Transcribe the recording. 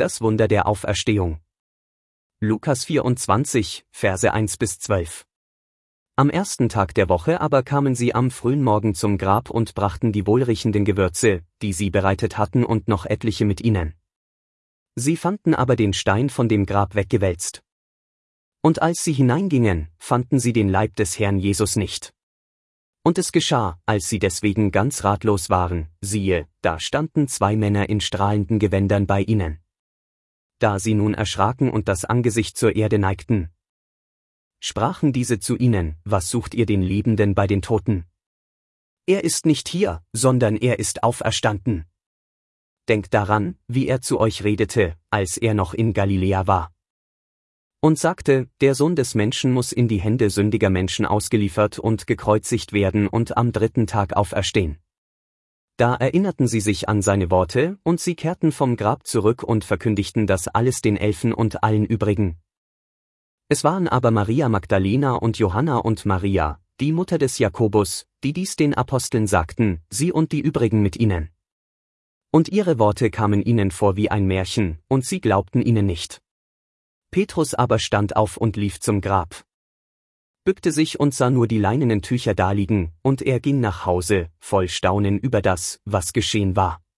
Das Wunder der Auferstehung. Lukas 24, Verse 1-12. Am ersten Tag der Woche aber kamen sie am frühen Morgen zum Grab und brachten die wohlriechenden Gewürze, die sie bereitet hatten, und noch etliche mit ihnen. Sie fanden aber den Stein von dem Grab weggewälzt. Und als sie hineingingen, fanden sie den Leib des Herrn Jesus nicht. Und es geschah, als sie deswegen ganz ratlos waren, siehe, da standen 2 Männer in strahlenden Gewändern bei ihnen. Da sie nun erschraken und das Angesicht zur Erde neigten, sprachen diese zu ihnen: Was sucht ihr den Lebenden bei den Toten? Er ist nicht hier, sondern er ist auferstanden. Denkt daran, wie er zu euch redete, als er noch in Galiläa war. Und sagte: Der Sohn des Menschen muss in die Hände sündiger Menschen ausgeliefert und gekreuzigt werden und am 3. Tag auferstehen. Da erinnerten sie sich an seine Worte, und sie kehrten vom Grab zurück und verkündigten das alles den Elfen und allen übrigen. Es waren aber Maria Magdalena und Johanna und Maria, die Mutter des Jakobus, die dies den Aposteln sagten, sie und die übrigen mit ihnen. Und ihre Worte kamen ihnen vor wie ein Märchen, und sie glaubten ihnen nicht. Petrus aber stand auf und lief zum Grab, bückte sich und sah nur die leinenen Tücher daliegen, und er ging nach Hause, voll Staunen über das, was geschehen war.